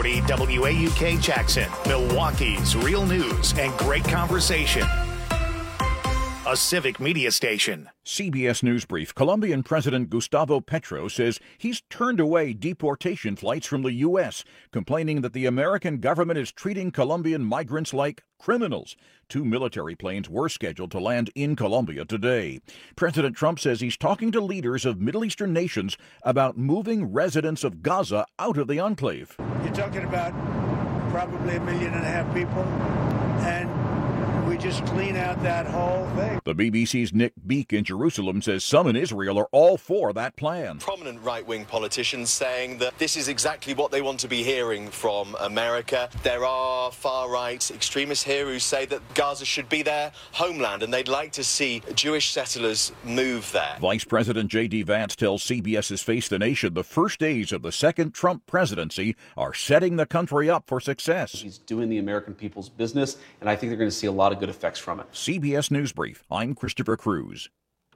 640 WAUK Jackson, Milwaukee's real news and great conversation. A civic media station. CBS News Brief. Colombian President Gustavo Petro says he's turned away deportation flights from the U.S., complaining that the American government is treating Colombian migrants like criminals. 2 military planes were scheduled to land in Colombia today. President Trump says he's talking to leaders of Middle Eastern nations about moving residents of Gaza out of the enclave. You're talking about probably 1.5 million people, and we just clean out that whole thing. The BBC's Nick Beak in Jerusalem says some in Israel are all for that plan. Prominent right-wing politicians saying that this is exactly what they want to be hearing from America. There are far-right extremists here who say that Gaza should be their homeland and they'd like to see Jewish settlers move there. Vice President J.D. Vance tells CBS's Face the Nation the first days of the second Trump presidency are setting the country up for success. He's doing the American people's business, and I think they're going to see a lot of good effects from it. CBS News Brief. I'm Christopher Cruz.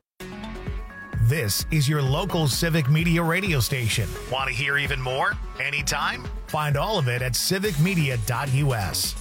This is your local civic media radio station. Want to hear even more? Anytime? Find all of it at civicmedia.us.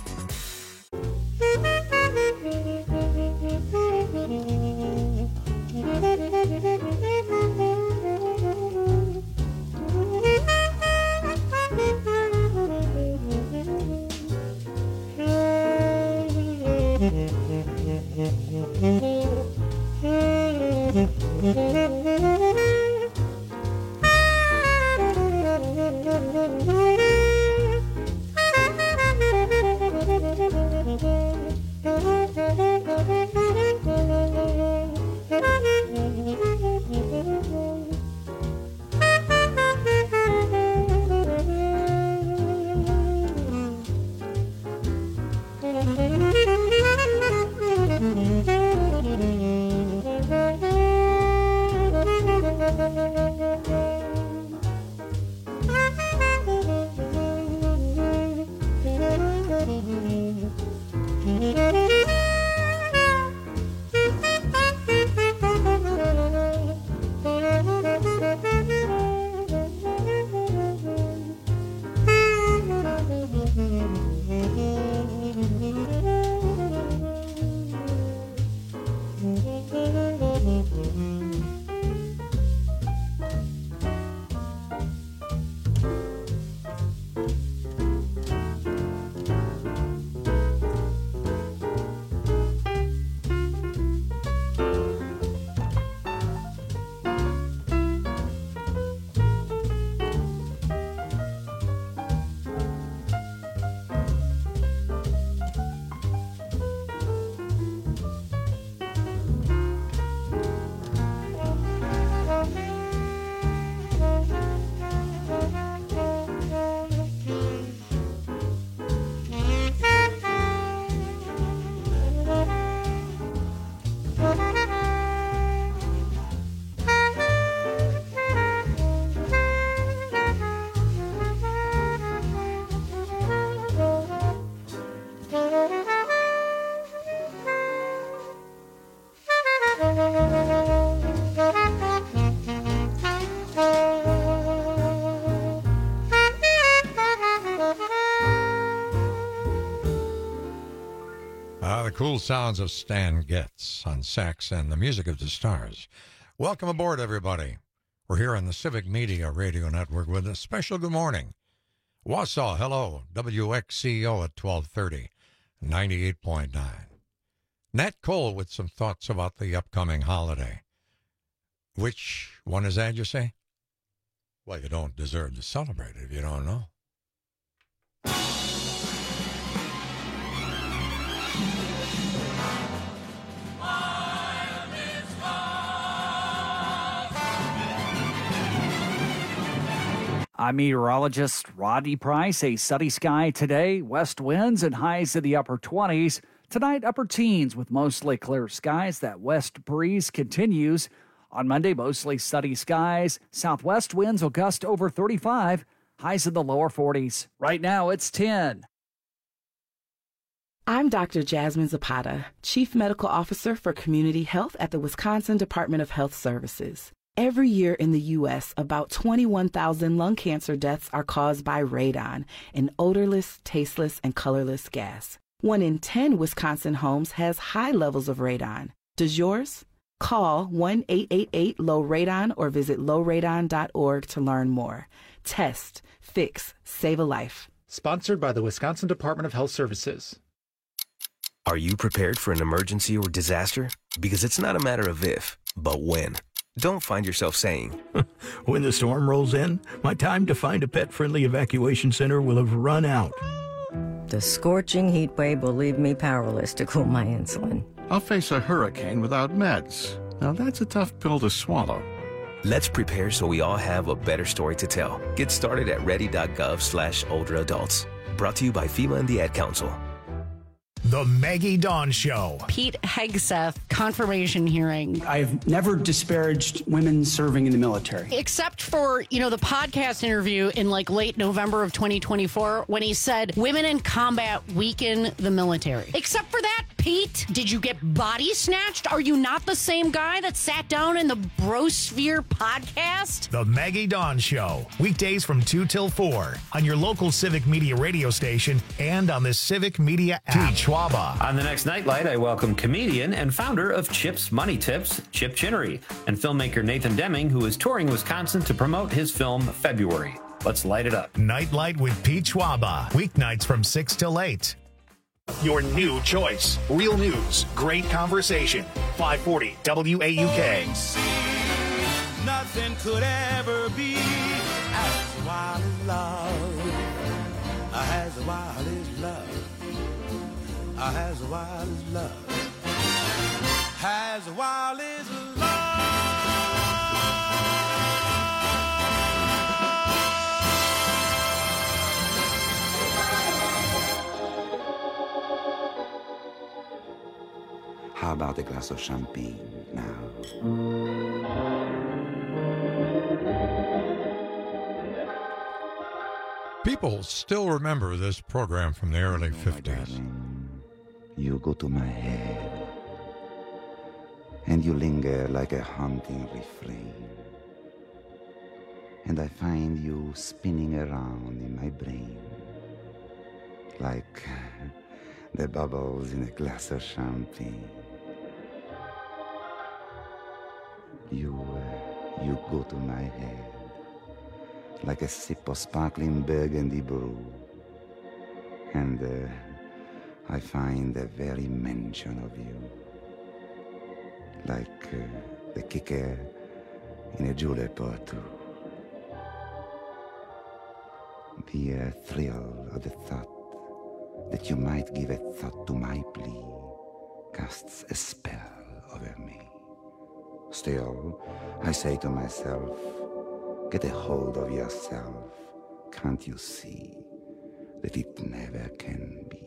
The cool sounds of Stan Getz on sax and the music of the stars. Welcome aboard, everybody. We're here on the Civic Media Radio Network with a special good morning. Wausau, hello, WXCO at 1230, 98.9. Nat Cole with some thoughts about the upcoming holiday. Which one is that, you say? Well, you don't deserve to celebrate it if you don't know. I'm meteorologist Rodney Price. A sunny sky today, west winds and highs in the upper 20s. Tonight, upper teens with mostly clear skies. That west breeze continues. On Monday, mostly sunny skies. Southwest winds will gust over 35. Highs in the lower 40s. Right now, it's 10. I'm Dr. Jasmine Zapata, Chief Medical Officer for Community Health at the Wisconsin Department of Health Services. Every year in the U.S., about 21,000 lung cancer deaths are caused by radon, an odorless, tasteless, and colorless gas. 1 in 10 Wisconsin homes has high levels of radon. Does yours? Call 1-888-LOW-RADON or visit lowradon.org to learn more. Test, fix, save a life. Sponsored by the Wisconsin Department of Health Services. Are you prepared for an emergency or disaster? Because it's not a matter of if, but when. Don't find yourself saying, when the storm rolls in, my time to find a pet-friendly evacuation center will have run out. The scorching heat wave will leave me powerless to cool my insulin. I'll face a hurricane without meds. Now that's a tough pill to swallow. Let's prepare so we all have a better story to tell. Get started at ready.gov/older adults. Brought to you by FEMA and the Ad Council. The Maggie Dawn Show. Pete Hegseth confirmation hearing. I've never disparaged women serving in the military. Except for, the podcast interview in late November of 2024 when he said women in combat weaken the military. Except for that, Pete, did you get body snatched? Are you not the same guy that sat down in the Brosphere podcast? The Maggie Dawn Show. Weekdays from 2 till 4 on your local Civic Media radio station and on the Civic Media app. Schwaba. On the next Nightlight, I welcome comedian and founder of Chip's Money Tips, Chip Chinnery, and filmmaker Nathan Deming, who is touring Wisconsin to promote his film February. Let's light it up. Nightlight with Pete Schwaba. Weeknights from 6 till 8. Your new choice. Real news. Great conversation. 540 WAUK. Nothing could ever be as wild as love. As wild as love. As wild as love. As wild as love. How about a glass of champagne now? People still remember this program from the early 50s. Darling, you go to my head, and you linger like a haunting refrain. And I find you spinning around in my brain, like the bubbles in a glass of champagne. You go to my head like a sip of sparkling burgundy brew, and I find the very mention of you like the kicker in a julep or two. The thrill of the thought that you might give a thought to my plea casts a spell over me. Still, I say to myself, get a hold of yourself. Can't you see that it never can be?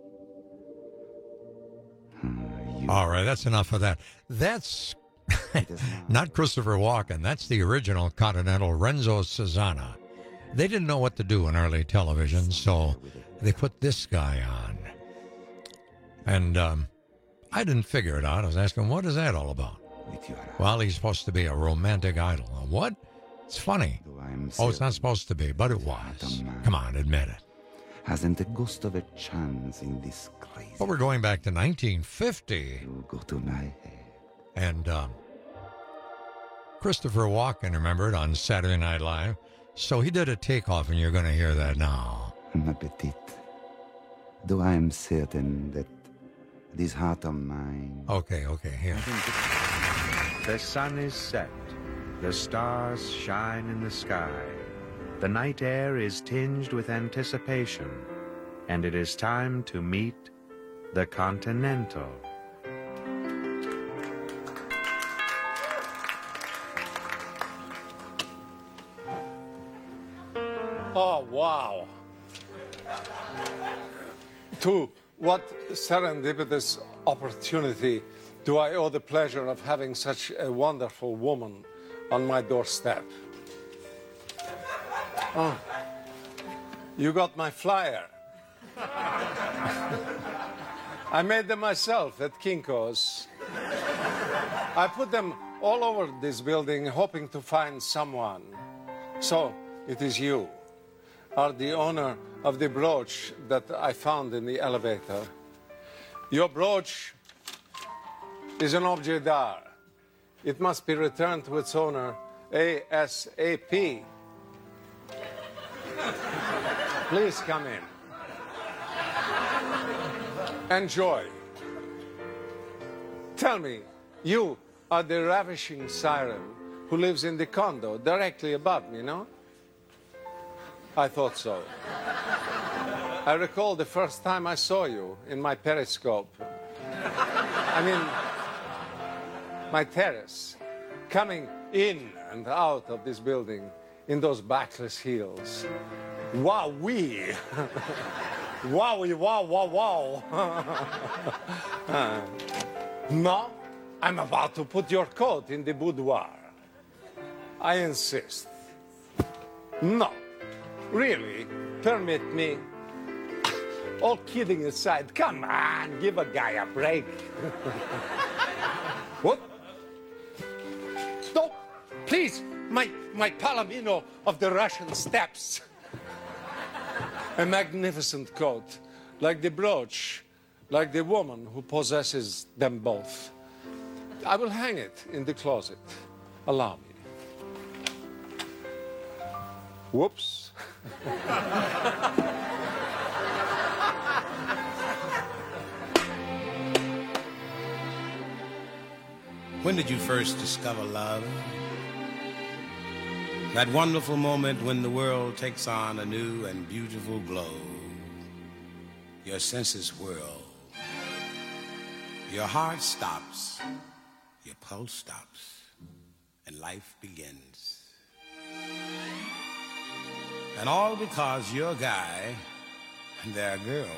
All right, that's enough of that. That's not Christopher Walken. That's the original Continental, Renzo Cesana. They didn't know what to do in early television, so they put this guy on. And I didn't figure it out. I was asking, what is that all about? Well, he's supposed to be a romantic idol. What? It's funny. Oh, it's not supposed to be, but it was. Come on, admit it. Hasn't a ghost of a chance in this crazy... But we're going back to 1950. You go to my head. And Christopher Walken, remember it, on Saturday Night Live? So he did a takeoff, and you're going to hear that now. Ma petite, though I am certain that this heart of mine... Okay, here. The sun is set. The stars shine in the sky. The night air is tinged with anticipation, and it is time to meet the Continental. Oh, wow. To what serendipitous opportunity do I owe the pleasure of having such a wonderful woman on my doorstep? Oh, you got my flyer. I made them myself at Kinko's. I put them all over this building hoping to find someone. So, it is you, are the owner of the brooch that I found in the elevator. Your brooch is an objet d'art. It must be returned to its owner ASAP. Please come in. Enjoy. Tell me, you are the ravishing siren who lives in the condo directly above me, no? I thought so. I recall the first time I saw you in my periscope. I mean, my terrace, coming in and out of this building in those backless heels. Wow-wee! Wowie, wow, wow, wow. No, I'm about to put your coat in the boudoir. I insist. No, really, permit me. All kidding aside, come on, give a guy a break. What? No, please, my Palomino of the Russian steppes. A magnificent coat, like the brooch, like the woman who possesses them both. I will hang it in the closet. Allow me. Whoops. When did you first discover love? That wonderful moment when the world takes on a new and beautiful glow. Your senses whirl. Your heart stops. Your pulse stops. And life begins. And all because you're a guy and they're girls.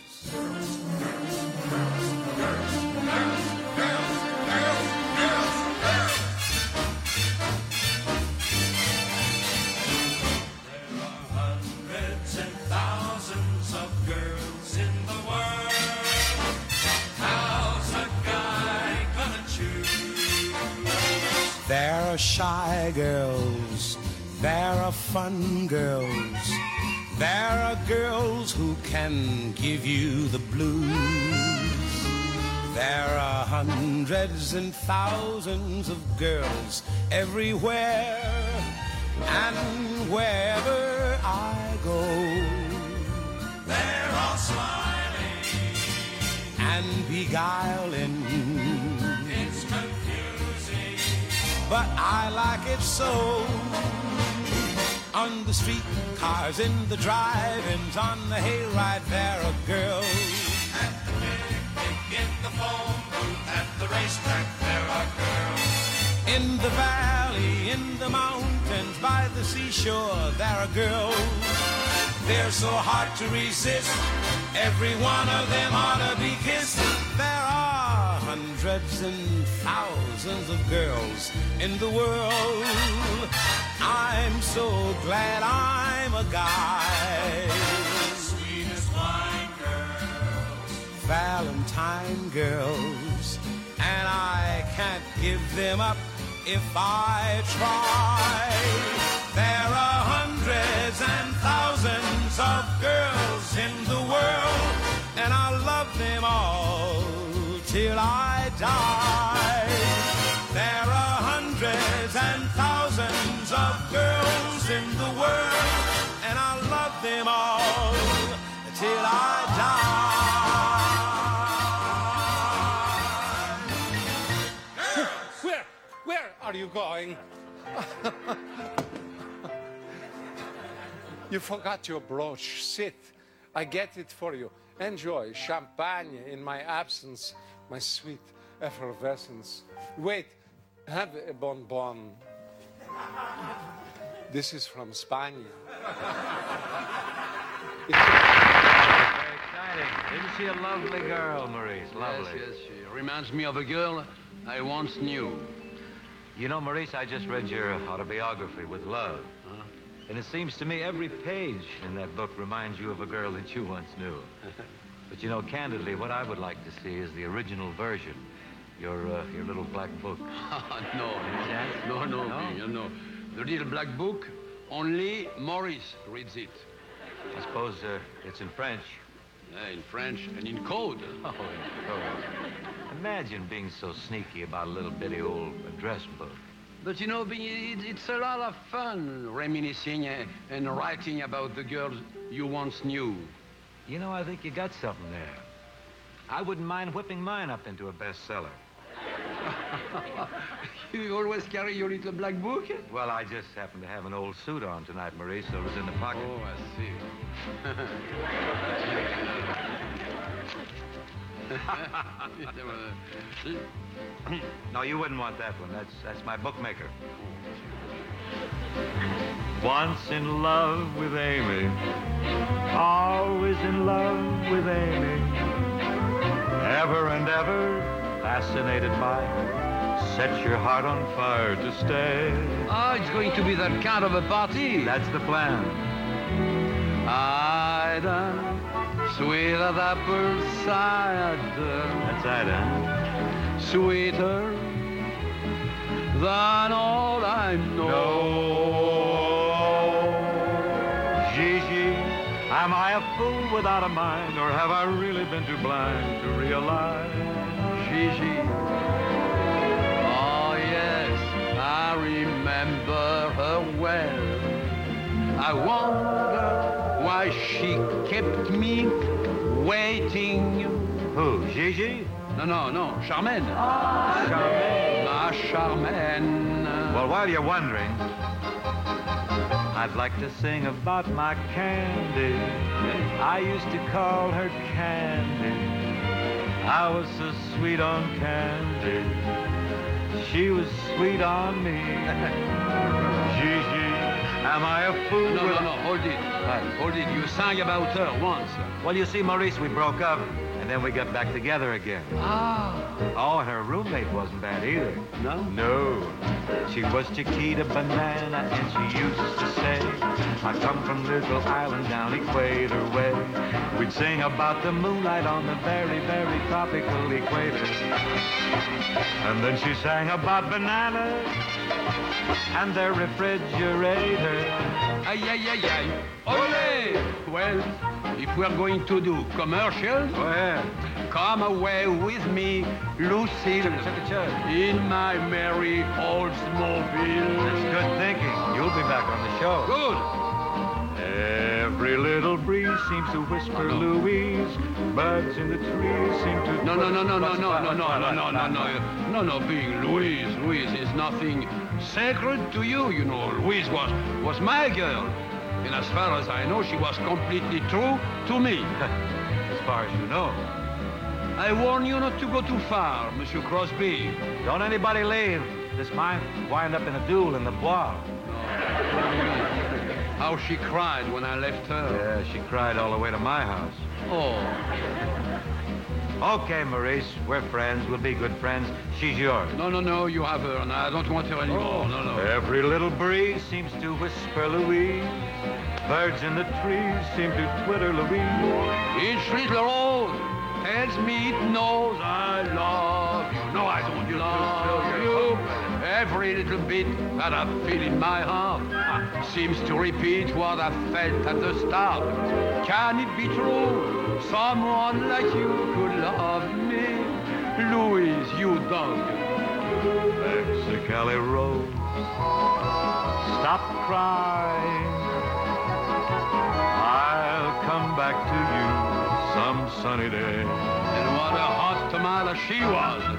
There are shy girls, there are fun girls, there are girls who can give you the blues. There are hundreds and thousands of girls everywhere, and wherever I go, they're all smiling and beguiling. It's confusing, but I like it so. On the street cars, in the drive-ins, on the hayride, there are girls. At the picnic, in the phone booth, at the racetrack, there are girls. In the valley, in the mountains, by the seashore, there are girls. They're so hard to resist. Every one of them ought to be kissed. There are hundreds and thousands of girls in the world. I'm so glad I'm a guy. Sweetest wine girls, Valentine girls, and I can't give them up if I try. There are hundreds and thousands of girls in the world, and I'll love them all till I die. There are hundreds and thousands of girls in the world, and I'll love them all till I die. Where are you going? You forgot your brooch. Sit. I get it for you. Enjoy champagne in my absence, my sweet effervescence. Wait, have a bonbon. This is from Spain. Very exciting. Isn't she a lovely girl, Maurice? Lovely. Yes, she reminds me of a girl I once knew. You know, Maurice, I just read your autobiography, With Love. Huh? And it seems to me every page in that book reminds you of a girl that you once knew. But you know, candidly, what I would like to see is the original version. Your little black book. No. The little black book, only Maurice reads it. I suppose it's in French. In French and in code. Oh, in code. Imagine being so sneaky about a little bitty old address book. But you know, it's a lot of fun reminiscing and writing about the girls you once knew. You know, I think you got something there. I wouldn't mind whipping mine up into a bestseller. You always carry your little black book? Well, I just happen to have an old suit on tonight, Marie, so it was in the pocket. Oh, I see. No, you wouldn't want that one. That's my bookmaker. Once in love with Amy, always in love with Amy, ever and ever fascinated by her, set your heart on fire to stay. Oh, it's going to be that kind of a party. That's the plan. Ida, sweet as apple cider. That's Ida. Sweeter than all I know. Gigi, am I a fool without a mind, or have I really been too blind to realize? Gigi, oh yes, I remember her well. I wonder why she kept me waiting. Who, Gigi? No, Charmaine. Charmaine. Ma Charmaine. Well, while you're wondering, I'd like to sing about my Candy. I used to call her Candy. I was so sweet on Candy. She was sweet on me. Gigi, am I a fool? No, hold it. Hold it. You sang about her once. Well, you see, Maurice, we broke up, and then we got back together again. Ah. Oh, and her roommate wasn't bad either. No? No. She was Chiquita Banana, and she used to say, I come from Little Island down Equator Way. We'd sing about the moonlight on the very, very tropical equator. And then she sang about bananas and their refrigerator. Ay, ay, ay, ay. Ole! Well, if we're going to do commercials, come away with me, Lucille, in my merry Oldsmobile. That's good thinking. You'll be back on the show. Good. Every little breeze seems to whisper Louise. Birds in the trees seem to... No. Being Louise is nothing sacred to you, you know. Louise was my girl. And as far as I know, she was completely true to me. As far as you know. I warn you not to go too far, Monsieur Crosby. Don't anybody leave. This might wind up in a duel in the Bois. How she cried when I left her. Yeah, she cried all the way to my house. Oh. Okay, Maurice, we're friends. We'll be good friends. She's yours. No, you have her, and I don't want her anymore. No. Every little breeze seems to whisper Louise. Birds in the trees seem to twitter Louise. Each little rose tells me it knows I love you. No, I don't love you. Every little bit that I feel in my heart seems to repeat what I felt at the start. Can it be true? Someone like you could love me. Louise, you dog. Mexicali Rose, stop crying. I'll come back to you some sunny day. And what a hot tomato she was.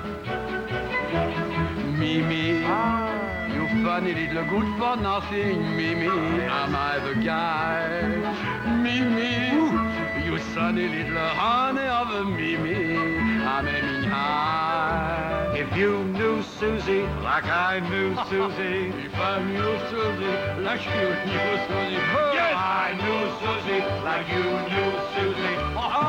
Mimi, you funny little good for nothing. Mimi, am I the guy? Mimi, you sunny little honey of a Mimi, I'm aiming high. If you knew Susie like I knew Susie, if I knew Susie like you knew Susie, yes, I knew Susie like you knew Susie.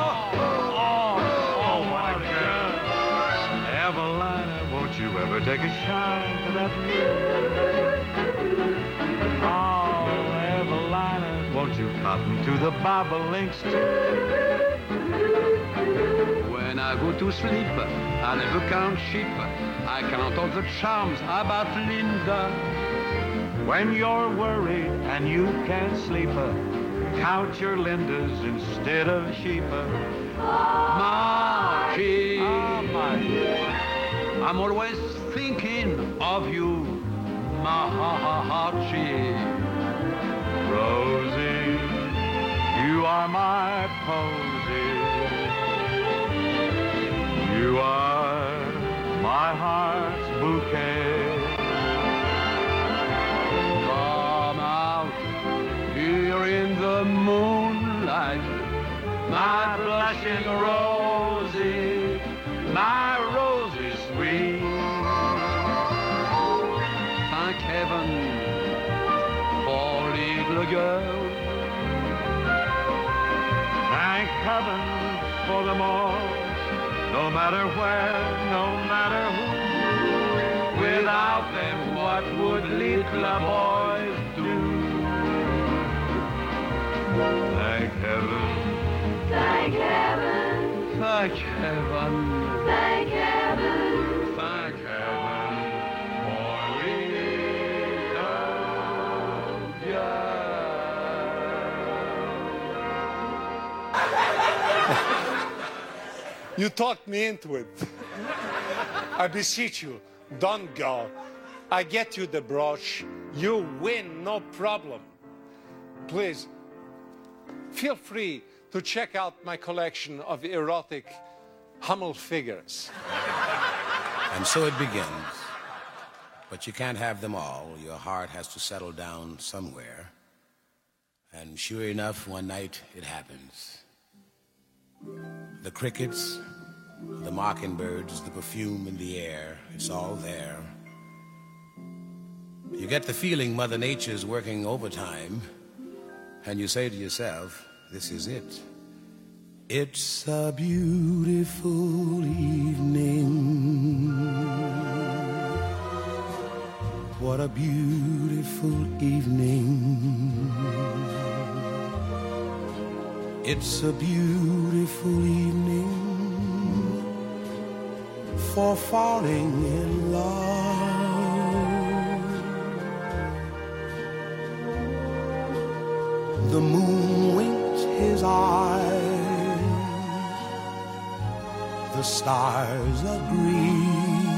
Oh, what a girl. Evelina, won't you ever take a shine to that moon? Oh, Evelina, won't you cotton to the bobolinks too? When I go to sleep. I never count sheep. I count all the charms about Linda. When you're worried and you can't sleep, count your Lindas instead of sheep. Margie, I'm always thinking of you, Margie. Rosie, you are my posy. You are my heart's bouquet. Come out here in the moonlight, my blushing Rosie, my Rosie sweet. Thank heaven for little girl. Thank heaven for them all, no matter where, no matter who. Without them, what would little boys do? Thank heaven. Thank heaven. Thank heaven. Thank heaven. Thank heaven for little girls. You talked me into it. I beseech you, don't go. I get you the brooch. You win, no problem. Please, feel free to check out my collection of erotic Hummel figures. And so it begins. But you can't have them all. Your heart has to settle down somewhere. And sure enough, one night it happens. The crickets, the mockingbirds, the perfume in the air, it's all there. You get the feeling Mother Nature's working overtime, and you say to yourself, this is it. It's a beautiful evening. What a beautiful evening. It's a beautiful evening for falling in love. The moon winked his eyes, the stars agreed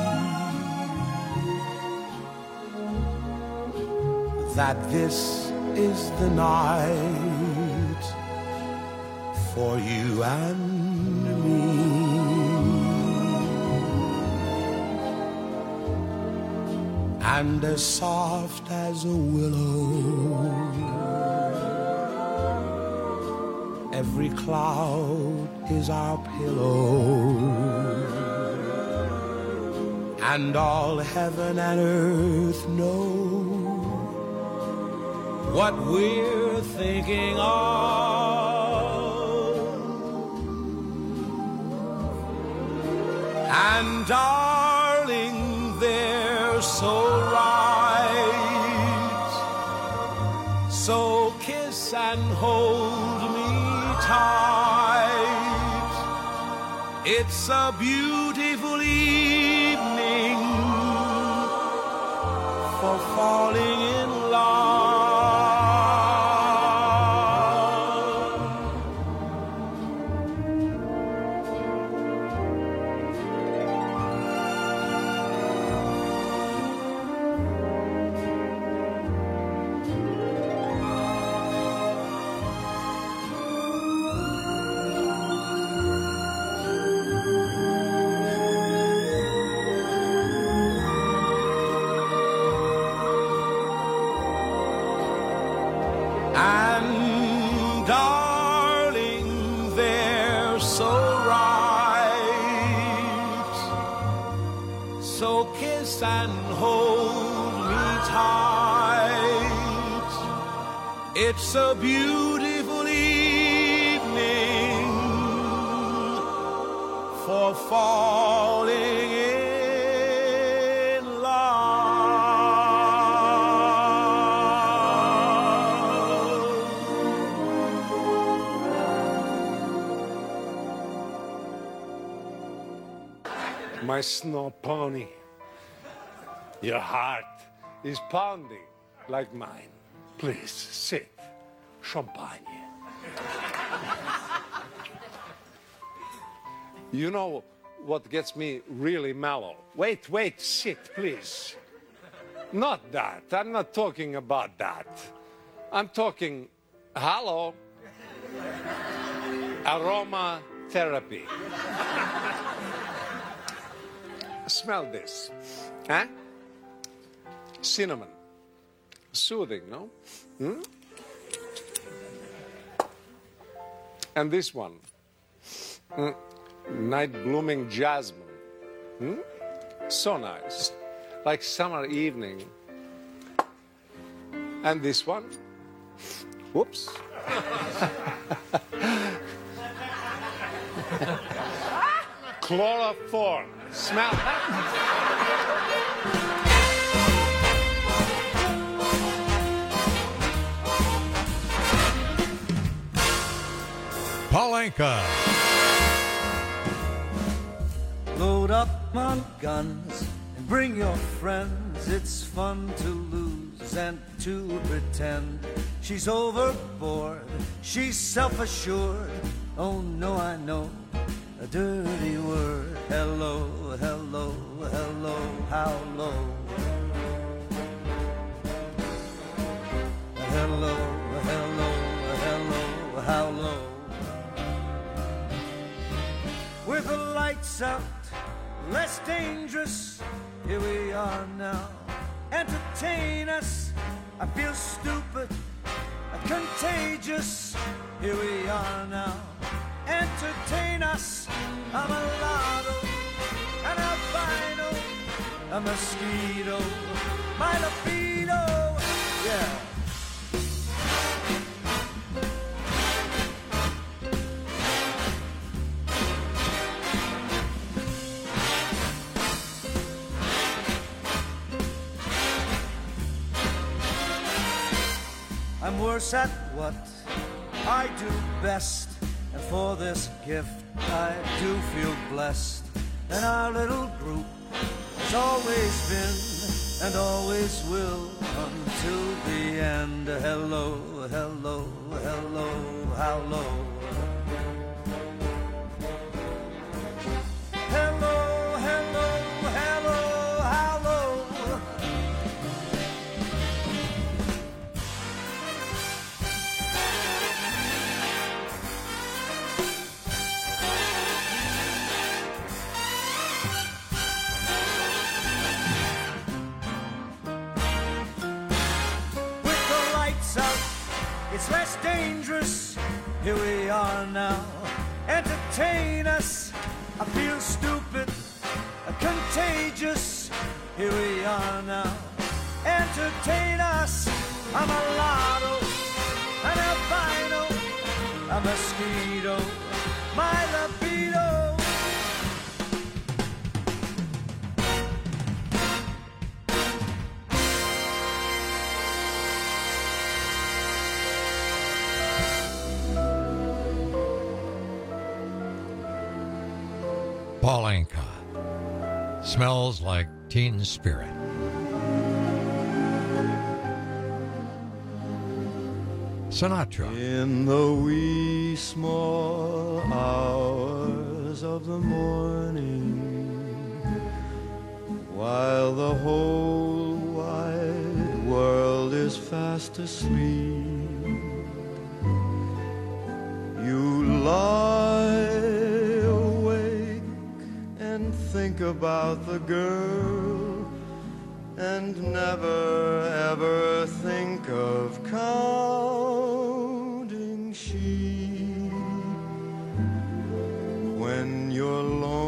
that this is the night for you and me. And as soft as a willow, every cloud is our pillow, and all heaven and earth know what we're thinking of. And darling, they're so right, so kiss and hold me tight. It's a beautiful evening for falling in love. And darling, they're so right, so kiss and hold me tight. It's a beautiful evening for falling in love. My snow pony. Your heart is pounding like mine. Please sit. Champagne. You know what gets me really mellow? Wait, sit, please. Not that. I'm not talking about that. I'm talking, hello, aromatherapy. Smell this. Huh? Cinnamon. Soothing, no? Hmm? And this one. Night blooming jasmine. Hmm? So nice. Like summer evening. And this one. Whoops. Chloroform. Smell that? Paul Anka. Load up on guns and bring your friends. It's fun to lose and to pretend. She's overboard, she's self-assured. Oh no, I know a dirty word. Hello, hello, hello, how low? Hello, hello, hello, how low? With the lights out, less dangerous, here we are now. Entertain us, I feel stupid, contagious, here we are now. Entertain us, I'm a lotto, an albino, a mosquito, my libido, yeah. I'm worse at what I do best, and for this gift I do feel blessed. And our little group has always been and always will until the end. Hello, hello, hello, how low? Hello, hello, hello, how low? It's less dangerous, here we are now. Entertain us, I feel stupid, contagious, here we are now. Entertain us, I'm a lotto, an albino, a mosquito, my libido. Paul Anka. Smells like Teen Spirit. Sinatra. In the wee small hours of the morning, while the whole wide world is fast asleep, you lie think about the girl and never ever think of counting sheep. When your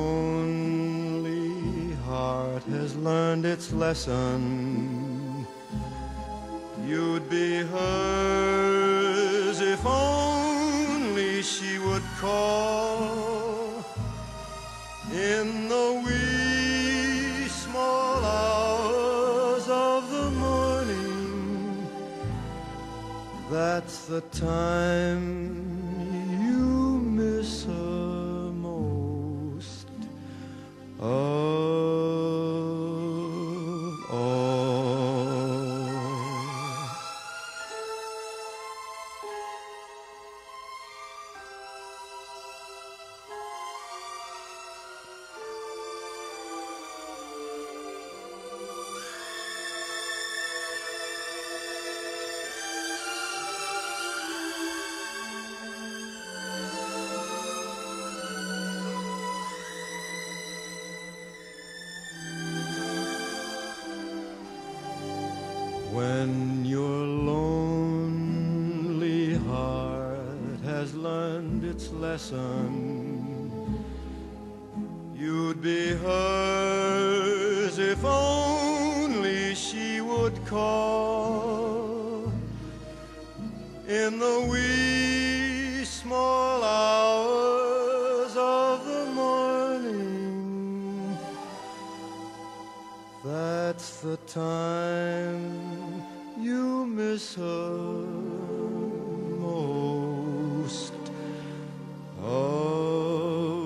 lonely heart has learned its lesson, you'd be hers if only she would call. In the wee small hours of the morning, that's the time you miss her most. its lesson. You'd be hers if only she would call in the wee small hours of the morning. That's the time you miss her most of all.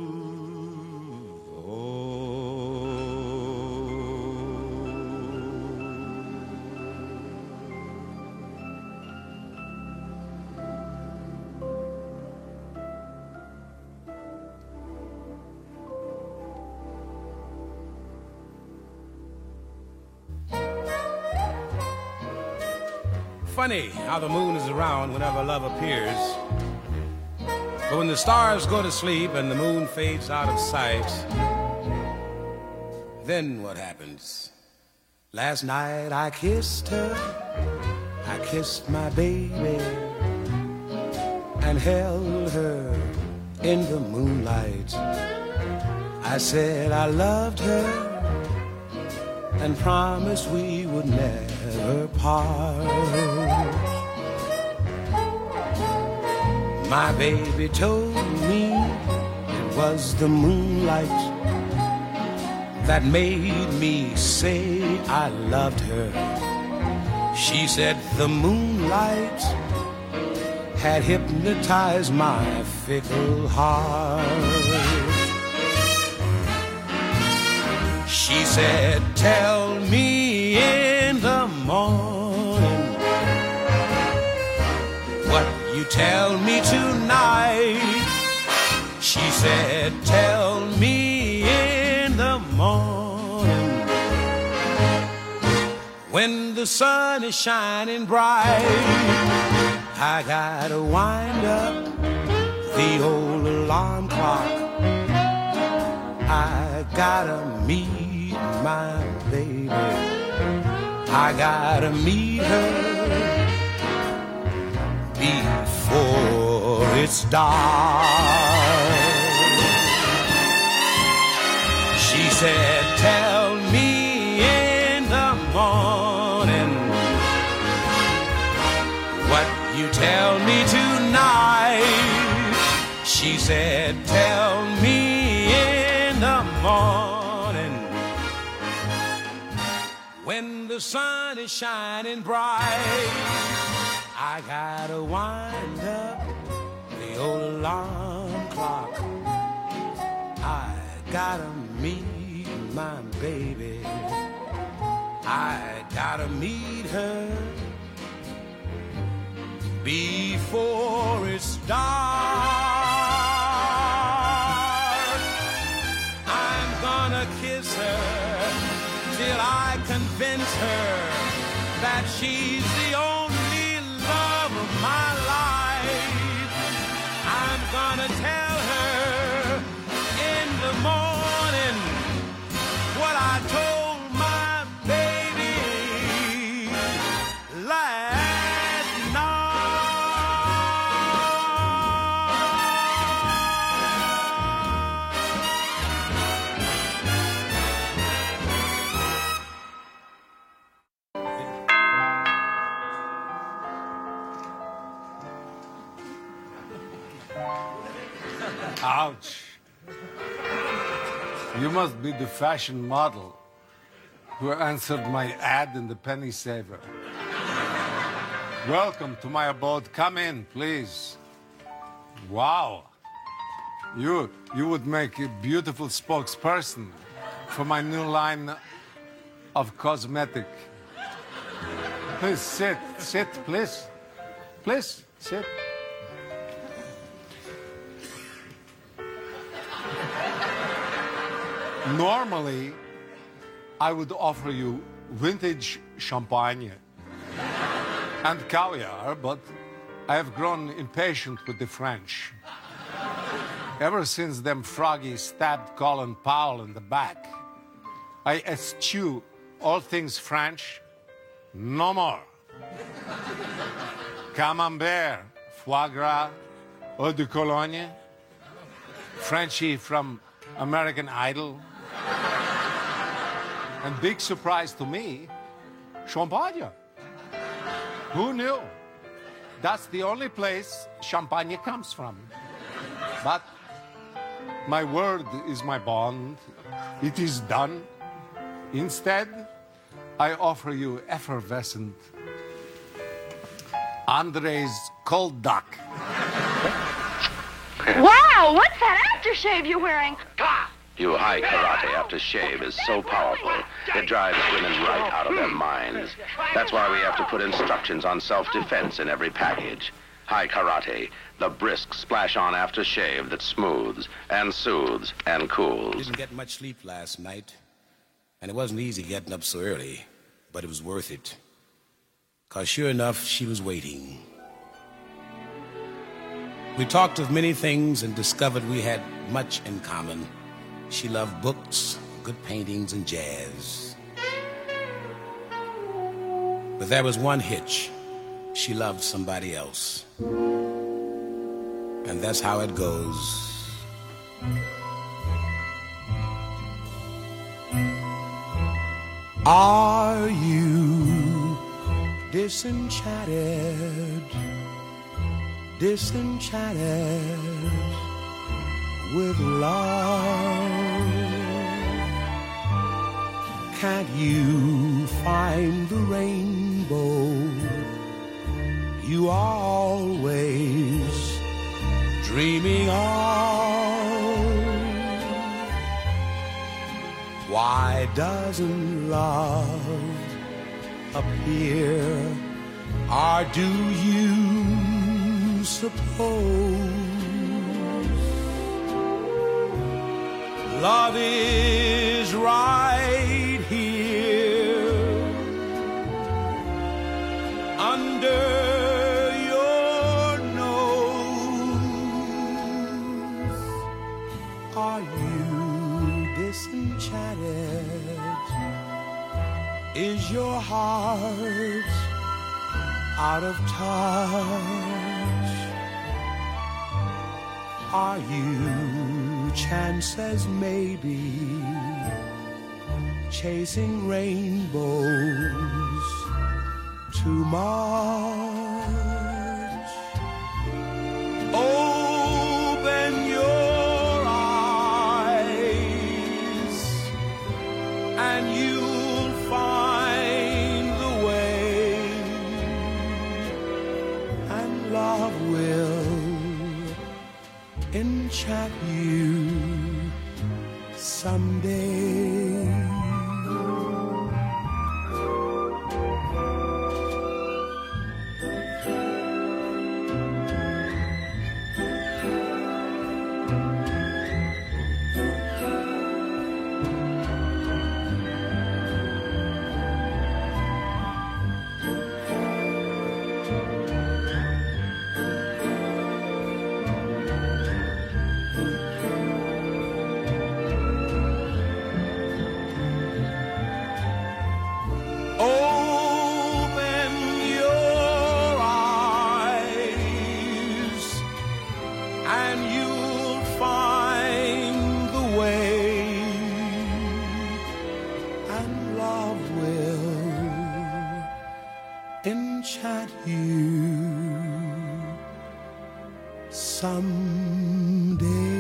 Funny how the moon is around whenever love appears. But when the stars go to sleep and the moon fades out of sight, then what happens? Last night I kissed her, I kissed my baby, and held her in the moonlight. I said I loved her and promised we would never part. My baby told me it was the moonlight that made me say I loved her. She said the moonlight had hypnotized my fickle heart. She said, tell me in the morning what you tell me tonight. She said, tell me in the morning when the sun is shining bright. I gotta wind up the old alarm clock. I gotta meet my baby. I gotta meet her before it's dark. She said, tell me in the morning what you tell me tonight. She said, tell me in the morning when the sun is shining bright. I gotta wind up the old alarm clock. I gotta meet my baby. I gotta meet her before it's dark. I'm gonna kiss her till I convince her that she's the only love of my life. I'm gonna tell her in the morning what I told my baby last night. Ouch. You must be the fashion model who answered my ad in the Penny Saver. Welcome to my abode. Come in, please. Wow. You would make a beautiful spokesperson for my new line of cosmetic. Please sit, please. Please, sit. Normally, I would offer you vintage champagne and caviar, but I have grown impatient with the French. Ever since them froggies stabbed Colin Powell in the back, I eschew all things French. No more. Camembert, foie gras, Eau de Cologne, Frenchie from American Idol, and big surprise to me, champagne. Who knew? That's the only place champagne comes from. But my word is my bond. It is done. Instead, I offer you effervescent Andre's cold duck. Wow, what's that aftershave you're wearing? You high karate aftershave is so powerful, it drives women right out of their minds. That's why we have to put instructions on self-defense in every package. High karate, the brisk splash-on aftershave that smooths and soothes and cools. Didn't get much sleep last night, and it wasn't easy getting up so early, but it was worth it. 'Cause sure enough, she was waiting. We talked of many things and discovered we had much in common. She loved books, good paintings, and jazz. But there was one hitch. She loved somebody else. And that's how it goes. Are you disenchanted, disenchanted with love? Can't you find the rainbow you are always dreaming of? Why doesn't love appear, or do you suppose love is right here under your nose? Are you disenchanted? Is your heart out of touch? Are you, chances maybe, chasing rainbows too much? Open your eyes and you'll find the way, and love will enchant you someday. Enchant you someday.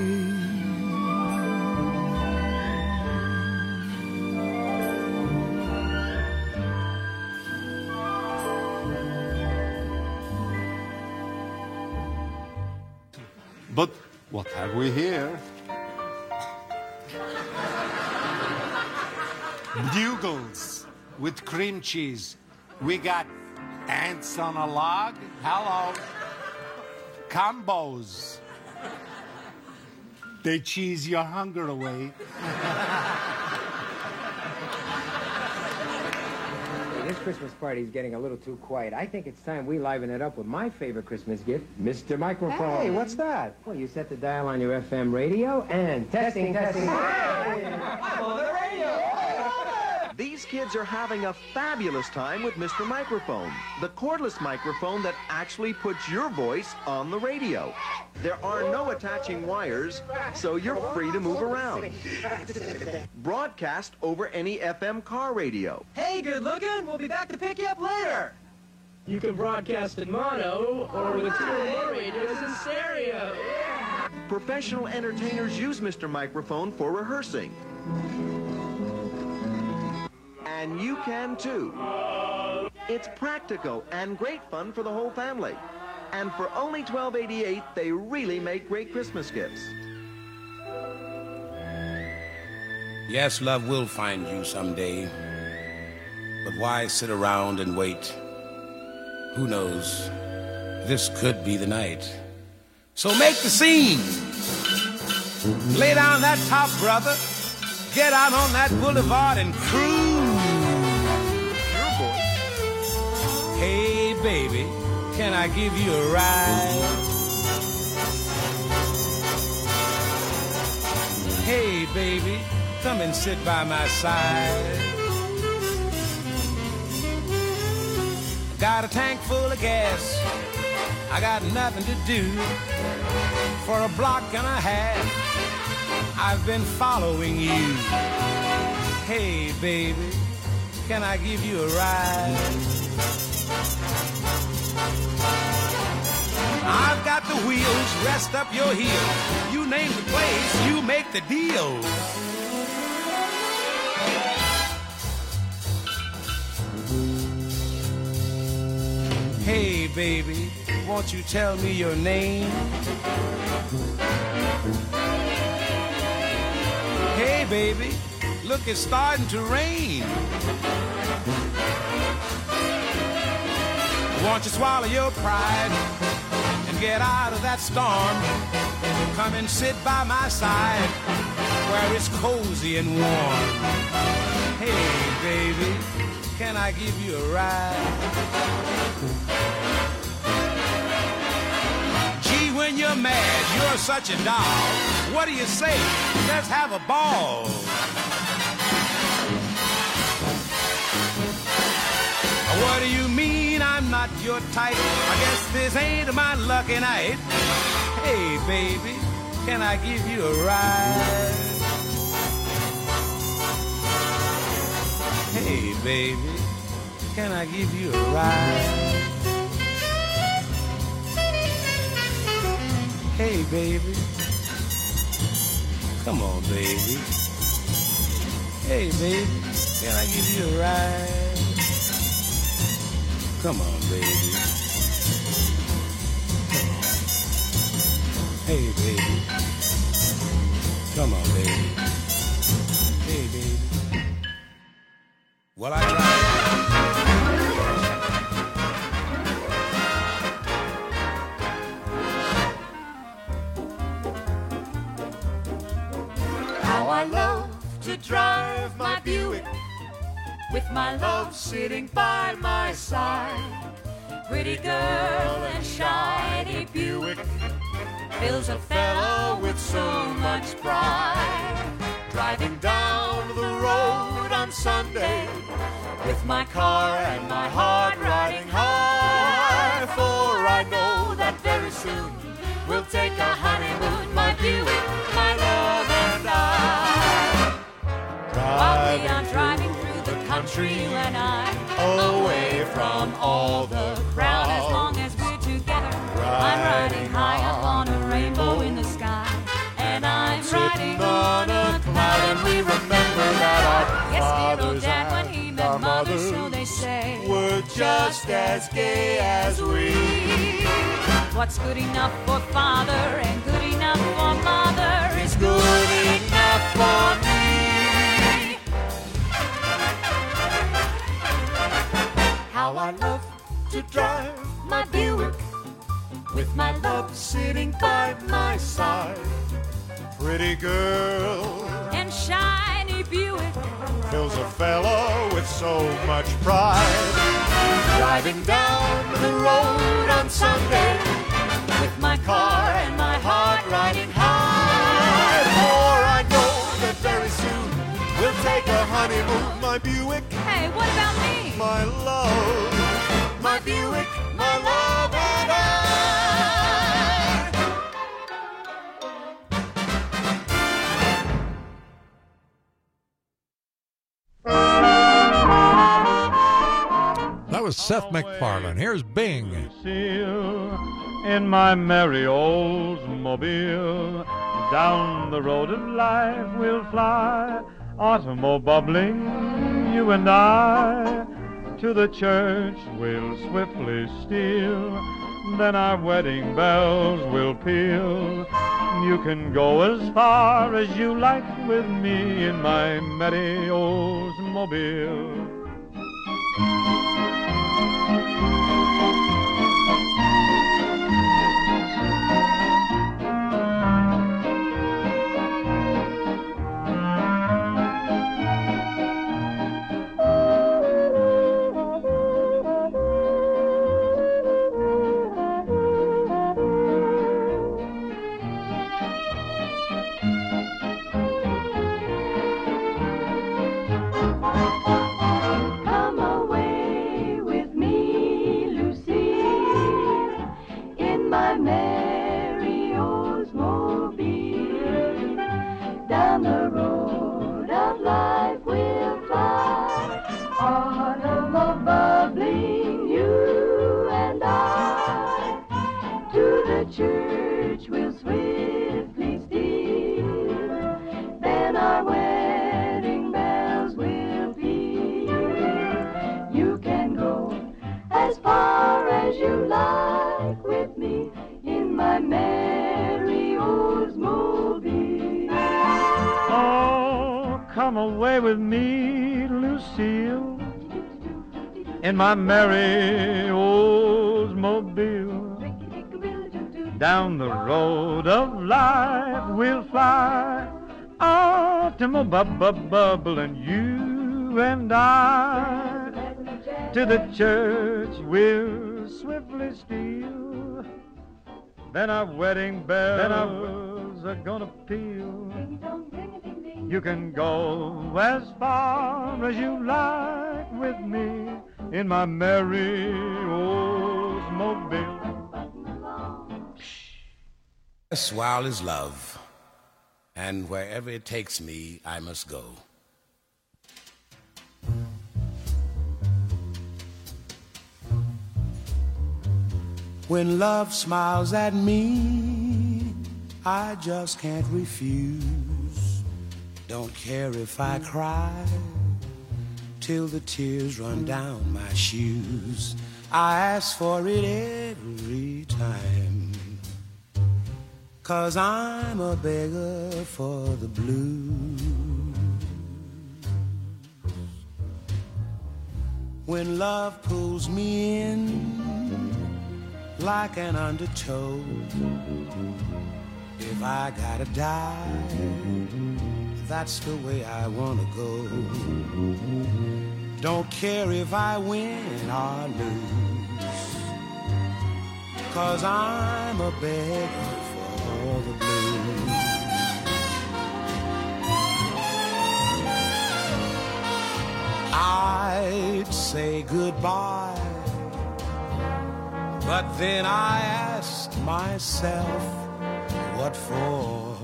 But what have we here? Bugles with cream cheese. We got ants on a log. Hello. Combos. They cheese your hunger away. This Christmas party's getting a little too quiet. I think it's time we liven it up with my favorite Christmas gift, Mr. Microphone. Hey, what's that? Well, you set the dial on your FM radio and testing. I'm on the radio. These kids are having a fabulous time with Mr. Microphone, the cordless microphone that actually puts your voice on the radio. There are no attaching wires, so you're free to move around. Broadcast over any FM car radio. Hey, good looking. We'll be back to pick you up later. You can broadcast in mono or with two or more radios in stereo. Professional entertainers use Mr. Microphone for rehearsing. And you can too. It's practical and great fun for the whole family. And for only $12.88, they really make great Christmas gifts. Yes, love will find you someday. But why sit around and wait? Who knows? This could be the night. So make the scene. Lay down that top, brother. Get out on that boulevard and cruise. Hey, baby, can I give you a ride? Hey, baby, come and sit by my side. Got a tank full of gas. I got nothing to do. For a block and a half, I've been following you. Hey, baby, can I give you a ride? I've got the wheels, rest up your heels. You name the place, you make the deal. Hey, baby, won't you tell me your name? Hey, baby, look, it's starting to rain. Won't you swallow your pride and get out of that storm? Come and sit by my side where it's cozy and warm. Hey, baby, can I give you a ride? Gee, when you're mad, you're such a doll. What do you say? Let's have a ball. What do you mean I'm not your type? I guess this ain't my lucky night. Hey, baby, can I give you a ride? Hey, baby, can I give you a ride? Hey, baby, come on, baby. Hey, baby, can I give you a ride? Come on, baby. Come on. Hey, baby. Come on, baby. Hey, baby. Well, I tried. How I love to drive my Buick with my love sitting by my side. Pretty girl and shiny Buick fills a fellow with so much pride. Driving down the road on Sunday with my car and my heart riding high. For I know that very soon we'll take a honeymoon, my Buick, my love and I. While we are driving through the country and I'm away from all the crowd. As long as we're together, I'm riding high up on a rainbow in the sky. And I'm riding on a cloud. And we remember that our fathers Dad, when he met Mother, so they say, were just as gay as we. What's good enough for father and good enough for mother is good enough for me. How I love to drive my Buick with my love sitting by my side. Pretty girl and shiny Buick fills a fellow with so much pride. Driving down the road on Sunday with my car and my heart riding high. For I know that very soon we'll take a honeymoon, my Buick. Hey, what about me? My love, my Buick, my love and I. That was Seth MacFarlane. Here's Bing. In my merry Oldsmobile, down the road of life we'll fly, automobile bubbling, you and I. To the church we'll swiftly steal, then our wedding bells will peal. You can go as far as you like with me in my merry Oldsmobile. Church will swiftly steal, then our wedding bells will peal. You can go as far as you like with me in my merry Oldsmobile. Oh, come away with me, Lucille, in my merry Oldsmobile. Down the road of life we'll fly, automobile bubble and you and I. To the church we'll swiftly steal, then our wedding bells are gonna peal. You can go as far as you like with me in my merry Oldsmobile. Yes, wild is love, and wherever it takes me, I must go. When love smiles at me, I just can't refuse. Don't care if I cry till the tears run down my shoes. I ask for it every time, 'cause I'm a beggar for the blues. When love pulls me in like an undertow, if I gotta die, that's the way I wanna go. Don't care if I win or lose, 'cause I'm a beggar for the blues. I'd say goodbye, but then I ask myself, what for?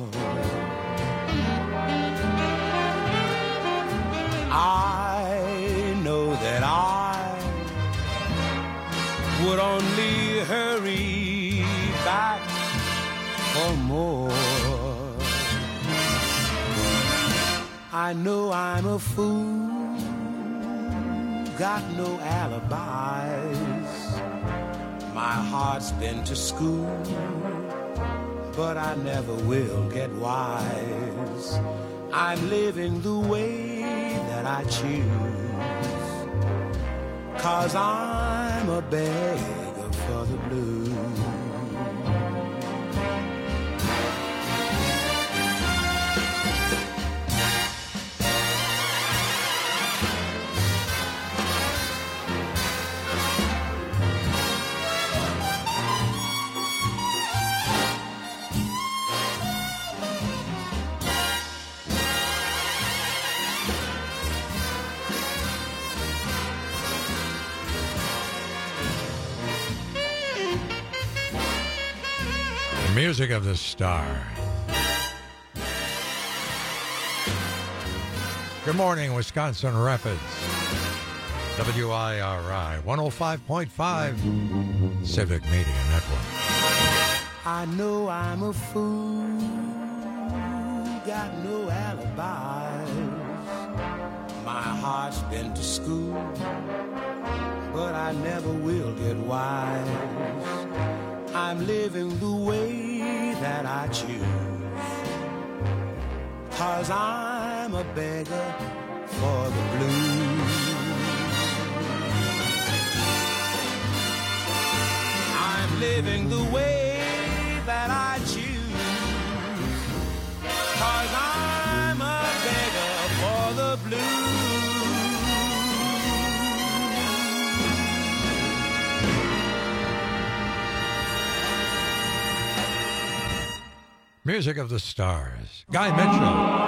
I know that I would only hurry back for more. I know I'm a fool, got no alibis. My heart's been to school, but I never will get wise. I'm living the way that I choose, 'cause I'm a beggar for the blues. Music of the Stars. Good morning, Wisconsin Rapids. WIRI 105.5 Civic Media Network. I know I'm a fool, got no alibis. My heart's been to school, but I never will get wise. I'm living the way that I choose, 'cause I'm a beggar for the blues. I'm living the way that I choose, 'cause I'm a beggar for the blues. Music of the Stars. Guy Mitchell.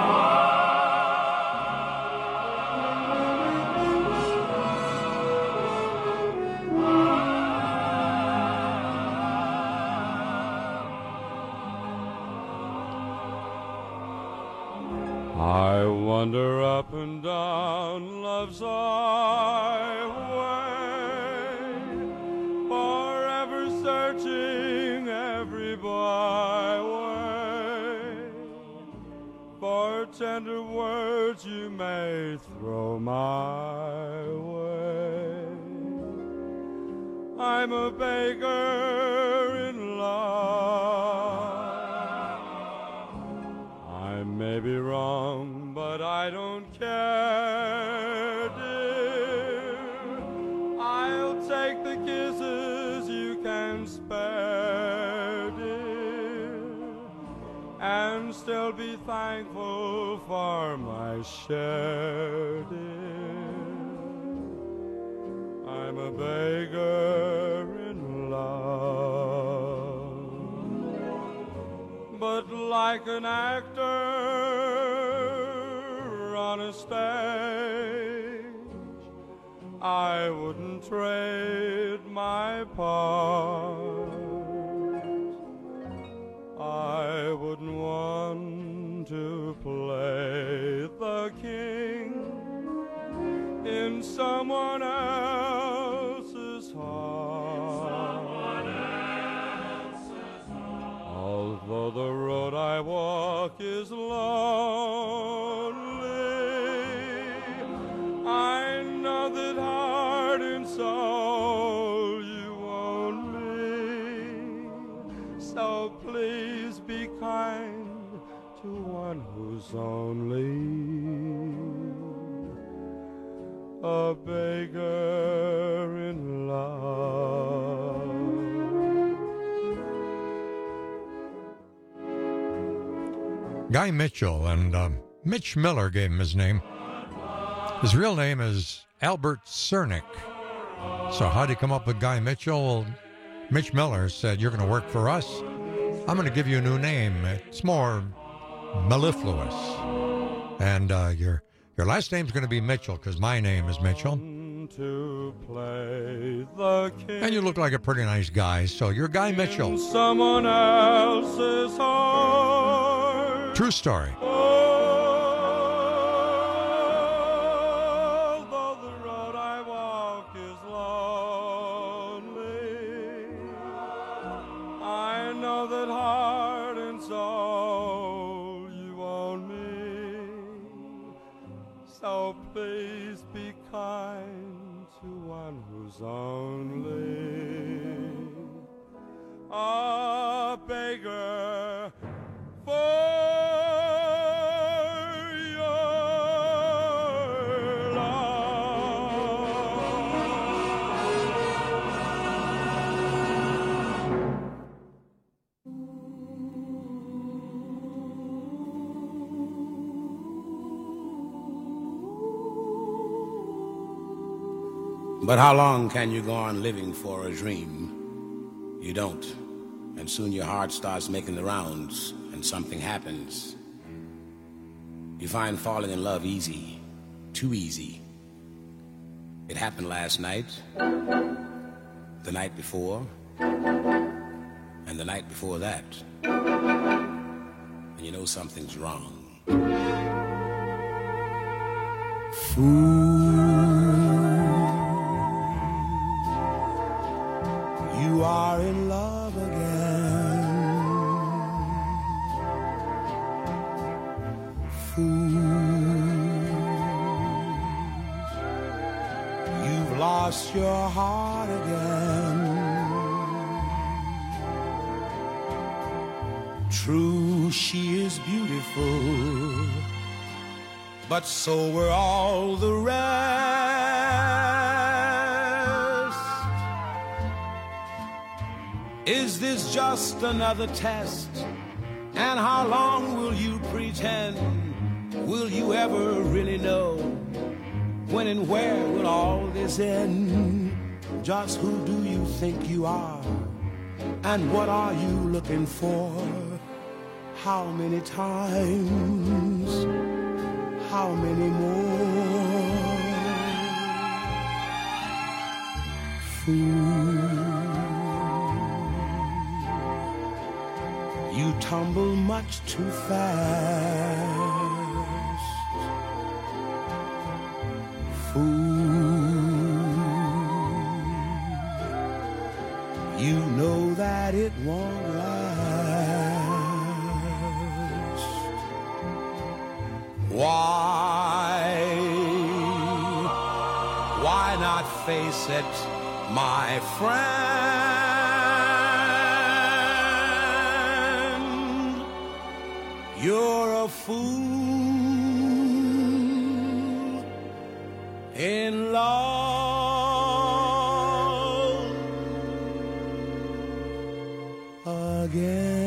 I wander up and down love's highway, forever searching every byway for tender words you may throw my way. I'm a beggar in love. I may be wrong, but I don't care, dear. I'll take the kisses you can spare, dear, and still be thankful for my share, dear. I'm a beggar in love, but like an actor on a stage, I wouldn't trade my part. I wouldn't want to play the king in someone else's heart. Although the road I walk is lonely, I know that heart and soul you own me. So please be kind to one who's only a beggar in love. Guy Mitchell, and Mitch Miller gave him his name. His real name is Albert Cernick. So how'd he come up with Guy Mitchell? Well, Mitch Miller said, "You're going to work for us. I'm going to give you a new name. It's more mellifluous. And your last name's going to be Mitchell, because my name is Mitchell. To play the king. And you look like a pretty nice guy, so you're Guy Mitchell." Someone else's heart. True story. Although the road I walk is lonely, I know that heart and soul you own me. So please be kind to one who's only a beggar for your But how long can you go on living for a dream? You don't. And soon your heart starts making the rounds, and something happens. You find falling in love easy, too easy. It happened last night, the night before, And the night before that, and you know something's wrong. Fool, you are in love again. Fool, you've lost your heart again. True, she is beautiful, but so were all the rest. Is this just another test? And how long will you pretend? Will you ever really know? When and where will all this end? Just who do you think you are? And what are you looking for? How many times? How many more? Fool, you tumble much too fast. Fool, you know that it won't last. Why not face it, my friend? You're a fool in love again.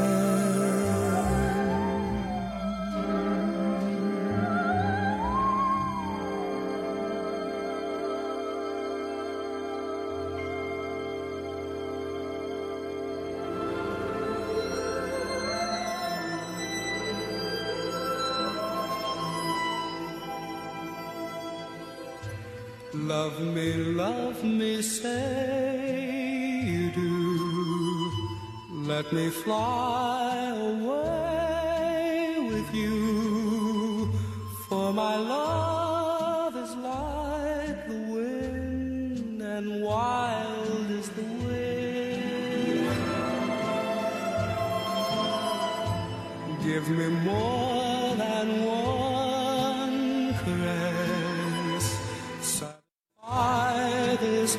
Love me, say you do. Let me fly away with you. For my love is like the wind, and wild is the wind. Give me more than one caress. This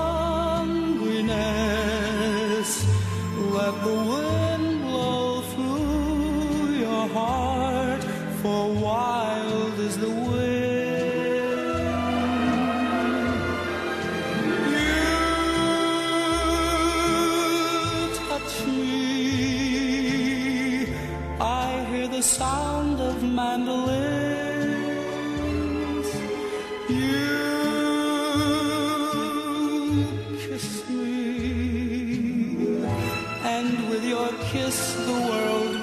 hungriness, let the wind blow through your heart, for wild is the wind. You touch me, I hear the sound of mandolins. Kiss, the world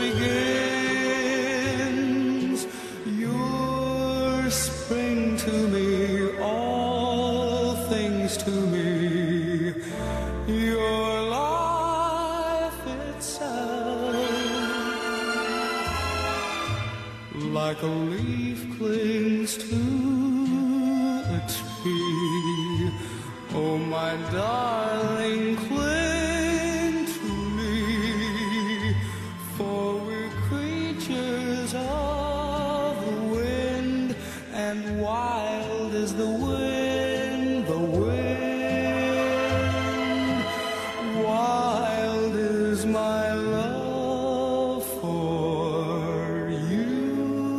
begins. You're spring to me, all things to me. Your life itself, like a leaf clings to a tree. Oh, my darling, cling to me. For we're creatures of the wind, and wild is the wind, the wind. Wild is my love for you.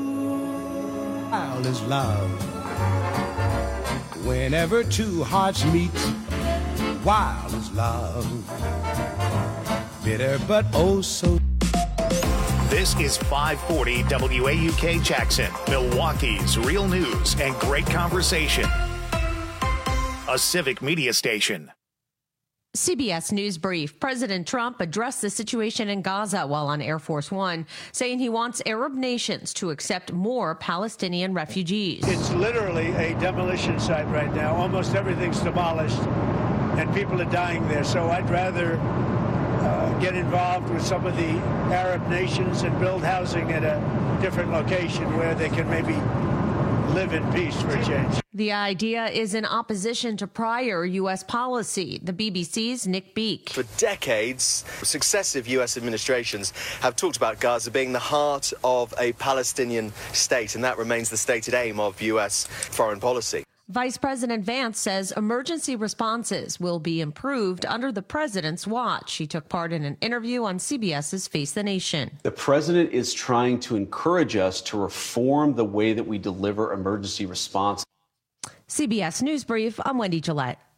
Wild is love. Whenever two hearts meet, wild is love. Bitter but oh so. This is 540 WAUK Jackson, Milwaukee's real news and great conversation. A civic media station. CBS News Brief. President Trump addressed the situation in Gaza while on Air Force One, saying he wants Arab nations to accept more Palestinian refugees. It's literally a demolition site right now. Almost everything's demolished, and people are dying there. So I'd rather get involved with some of the Arab nations and build housing at a different location where they can maybe live in peace for a change. The idea is in opposition to prior U.S. policy. The BBC's Nick Beak. For decades, successive U.S. administrations have talked about Gaza being the heart of a Palestinian state, and that remains the stated aim of U.S. foreign policy. Vice President Vance says emergency responses will be improved under the president's watch. He took part in an interview on CBS's Face the Nation. The president is trying to encourage us to reform the way that we deliver emergency response. CBS News Brief, I'm Wendy Gillette.